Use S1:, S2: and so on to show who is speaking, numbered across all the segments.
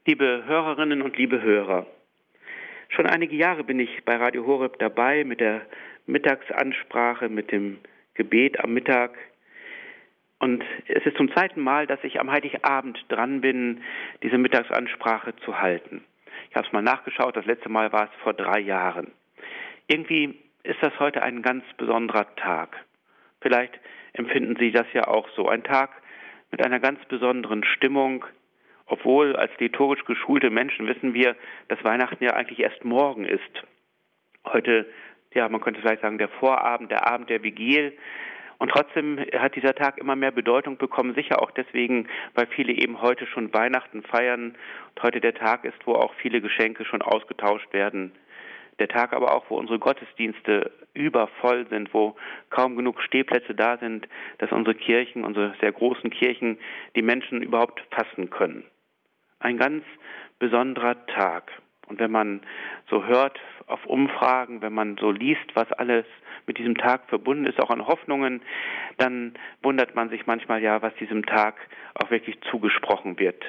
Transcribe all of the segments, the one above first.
S1: Liebe Hörerinnen und liebe Hörer, schon einige Jahre bin ich bei Radio Horeb dabei mit der Mittagsansprache, mit dem Gebet am Mittag. Und es ist zum zweiten Mal, dass ich am Heiligabend dran bin, diese Mittagsansprache zu halten. Ich habe es mal nachgeschaut, das letzte Mal war es vor 3 Jahren. Irgendwie ist das heute ein ganz besonderer Tag. Vielleicht empfinden Sie das ja auch so. Ein Tag mit einer ganz besonderen Stimmung, obwohl als liturgisch geschulte Menschen wissen wir, dass Weihnachten ja eigentlich erst morgen ist. Heute, ja, man könnte vielleicht sagen, der Vorabend, der Abend der Vigil. Und trotzdem hat dieser Tag immer mehr Bedeutung bekommen, sicher auch deswegen, weil viele eben heute schon Weihnachten feiern und heute der Tag ist, wo auch viele Geschenke schon ausgetauscht werden. Der Tag aber auch, wo unsere Gottesdienste übervoll sind, wo kaum genug Stehplätze da sind, dass unsere Kirchen, unsere sehr großen Kirchen, die Menschen überhaupt fassen können. Ein ganz besonderer Tag. Und wenn man so hört auf Umfragen, wenn man so liest, was alles mit diesem Tag verbunden ist, auch an Hoffnungen, dann wundert man sich manchmal ja, was diesem Tag auch wirklich zugesprochen wird.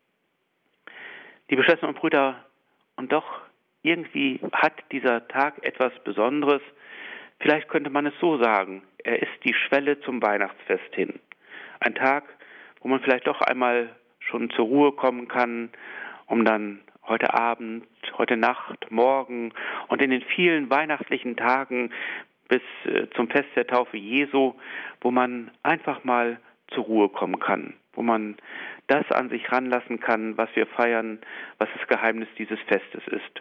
S1: Liebe Schwestern und Brüder, und doch irgendwie hat dieser Tag etwas Besonderes. Vielleicht könnte man es so sagen, er ist die Schwelle zum Weihnachtsfest hin. Ein Tag, wo man vielleicht doch einmal schon zur Ruhe kommen kann, um dann heute Abend, heute Nacht, morgen und in den vielen weihnachtlichen Tagen bis zum Fest der Taufe Jesu, wo man einfach mal zur Ruhe kommen kann, wo man das an sich ranlassen kann, was wir feiern, was das Geheimnis dieses Festes ist.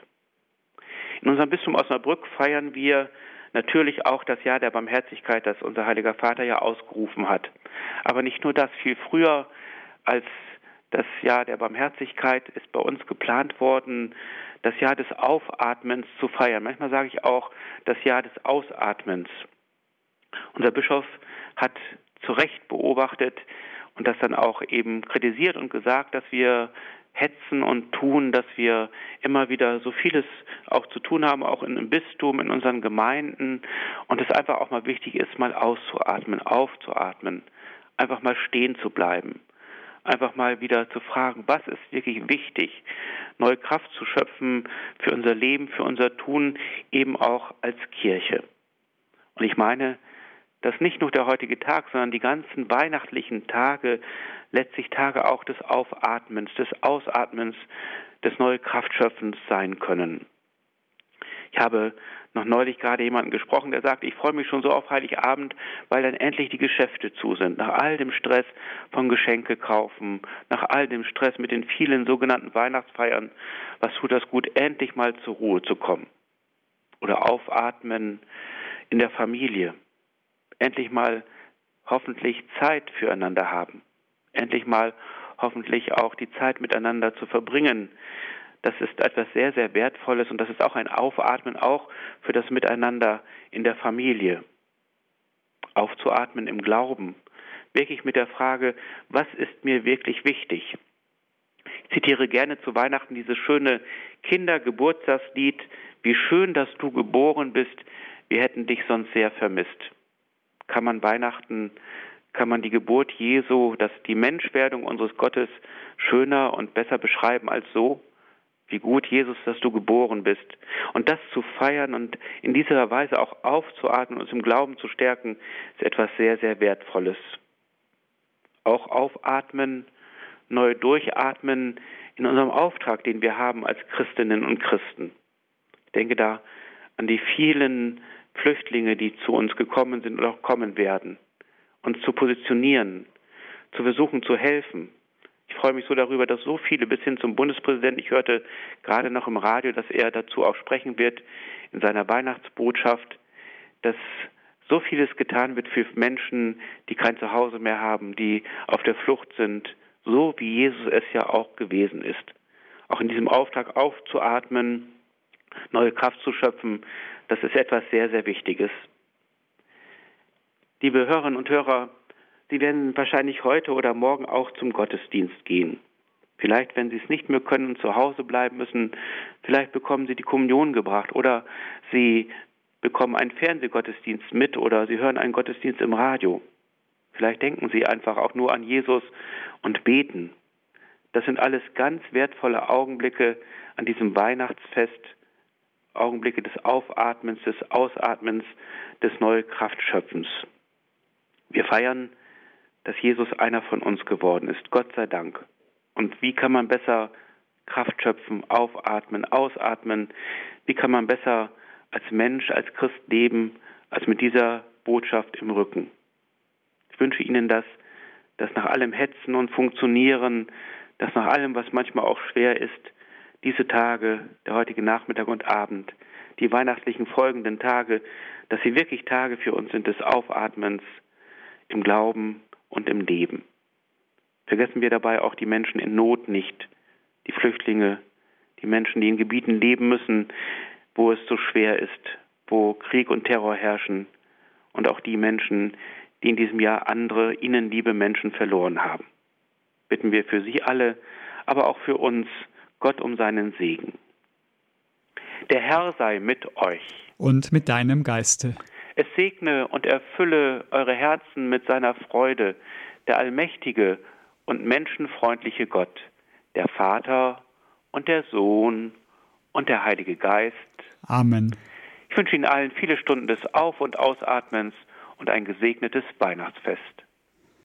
S1: In unserem Bistum Osnabrück feiern wir natürlich auch das Jahr der Barmherzigkeit, das unser Heiliger Vater ja ausgerufen hat. Aber nicht nur das, viel früher als das Jahr der Barmherzigkeit ist bei uns geplant worden, das Jahr des Aufatmens zu feiern. Manchmal sage ich auch das Jahr des Ausatmens. Unser Bischof hat zu Recht beobachtet und das dann auch eben kritisiert und gesagt, dass wir hetzen und tun, dass wir immer wieder so vieles auch zu tun haben, auch im Bistum, in unseren Gemeinden und es einfach auch mal wichtig ist, mal auszuatmen, aufzuatmen, einfach mal stehen zu bleiben. Einfach mal wieder zu fragen, was ist wirklich wichtig, neue Kraft zu schöpfen für unser Leben, für unser Tun, eben auch als Kirche. Und ich meine, dass nicht nur der heutige Tag, sondern die ganzen weihnachtlichen Tage letztlich Tage auch des Aufatmens, des Ausatmens, des neue Kraftschöpfens sein können. Ich habe noch neulich gerade jemanden gesprochen, der sagt, ich freue mich schon so auf Heiligabend, weil dann endlich die Geschäfte zu sind. Nach all dem Stress von Geschenke kaufen, nach all dem Stress mit den vielen sogenannten Weihnachtsfeiern, was tut das gut, endlich mal zur Ruhe zu kommen. Oder aufatmen in der Familie. Endlich mal hoffentlich Zeit füreinander haben. Endlich mal hoffentlich auch die Zeit miteinander zu verbringen. Das ist etwas sehr, sehr Wertvolles und das ist auch ein Aufatmen, auch für das Miteinander in der Familie. Aufzuatmen im Glauben, wirklich mit der Frage, was ist mir wirklich wichtig? Ich zitiere gerne zu Weihnachten dieses schöne Kindergeburtstagslied, wie schön, dass du geboren bist, wir hätten dich sonst sehr vermisst. Kann man Weihnachten, kann man die Geburt Jesu, die Menschwerdung unseres Gottes schöner und besser beschreiben als so? Wie gut, Jesus, dass du geboren bist. Und das zu feiern und in dieser Weise auch aufzuatmen und uns im Glauben zu stärken, ist etwas sehr, sehr Wertvolles. Auch aufatmen, neu durchatmen in unserem Auftrag, den wir haben als Christinnen und Christen. Ich denke da an die vielen Flüchtlinge, die zu uns gekommen sind und auch kommen werden. Uns zu positionieren, zu versuchen zu helfen. Ich freue mich so darüber, dass so viele bis hin zum Bundespräsidenten, ich hörte gerade noch im Radio, dass er dazu auch sprechen wird in seiner Weihnachtsbotschaft, dass so vieles getan wird für Menschen, die kein Zuhause mehr haben, die auf der Flucht sind, so wie Jesus es ja auch gewesen ist. Auch in diesem Auftrag aufzuatmen, neue Kraft zu schöpfen, das ist etwas sehr, sehr Wichtiges. Liebe Hörerinnen und Hörer, Sie werden wahrscheinlich heute oder morgen auch zum Gottesdienst gehen. Vielleicht, wenn Sie es nicht mehr können und zu Hause bleiben müssen, vielleicht bekommen Sie die Kommunion gebracht oder Sie bekommen einen Fernsehgottesdienst mit oder Sie hören einen Gottesdienst im Radio. Vielleicht denken Sie einfach auch nur an Jesus und beten. Das sind alles ganz wertvolle Augenblicke an diesem Weihnachtsfest, Augenblicke des Aufatmens, des Ausatmens, des neuen Kraftschöpfens. Wir feiern, dass Jesus einer von uns geworden ist, Gott sei Dank. Und wie kann man besser Kraft schöpfen, aufatmen, ausatmen? Wie kann man besser als Mensch, als Christ leben, als mit dieser Botschaft im Rücken? Ich wünsche Ihnen, dass nach allem Hetzen und Funktionieren, dass nach allem, was manchmal auch schwer ist, diese Tage, der heutige Nachmittag und Abend, die weihnachtlichen folgenden Tage, dass sie wirklich Tage für uns sind des Aufatmens im Glauben und im Leben. Vergessen wir dabei auch die Menschen in Not nicht, die Flüchtlinge, die Menschen, die in Gebieten leben müssen, wo es so schwer ist, wo Krieg und Terror herrschen, und auch die Menschen, die in diesem Jahr andere, ihnen liebe Menschen verloren haben. Bitten wir für sie alle, aber auch für uns, Gott um seinen Segen. Der Herr sei mit euch.
S2: Und mit deinem Geiste.
S1: Es segne und erfülle eure Herzen mit seiner Freude, der allmächtige und menschenfreundliche Gott, der Vater und der Sohn und der Heilige Geist.
S2: Amen.
S1: Ich wünsche Ihnen allen viele Stunden des Auf- und Ausatmens und ein gesegnetes Weihnachtsfest.